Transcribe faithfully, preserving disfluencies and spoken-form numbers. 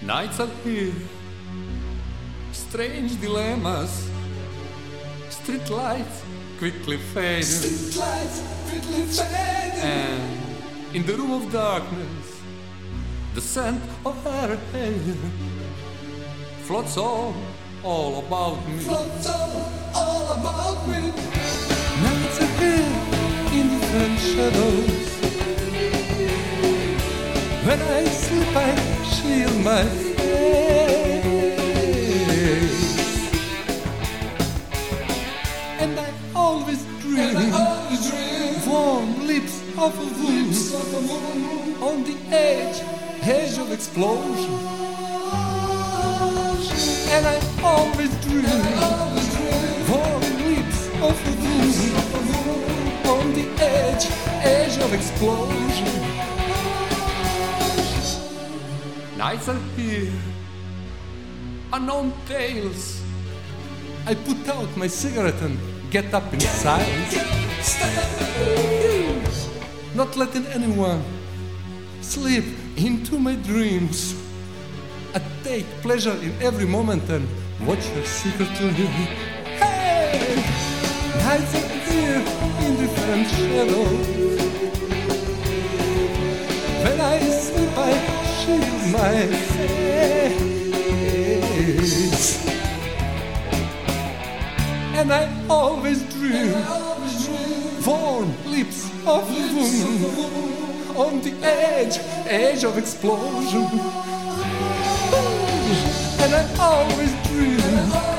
Nights are here, strange dilemmas. Street lights quickly fade, Street lights quickly fade, and in the room of darkness, the scent of her hair floats all, all about me. floats all, all about me. Nights are here in different shadows. When I sleep, I shield my face, and I always dream, And I always dream warm lips of a woman lips of a woman on the edge, edge of explosion. And I always dream, And I always dream warm lips of a woman of a woman on the edge, edge of explosion. Nights are here, unknown tales. I put out my cigarette and get up in silence, not letting anyone slip into my dreams. I take pleasure in every moment and watch her secretly. Hey! Nights are here in different shadows. When I sleep, I shield my face, and I always dream always dream warm lips of a woman on the edge, edge of explosion. And I always dream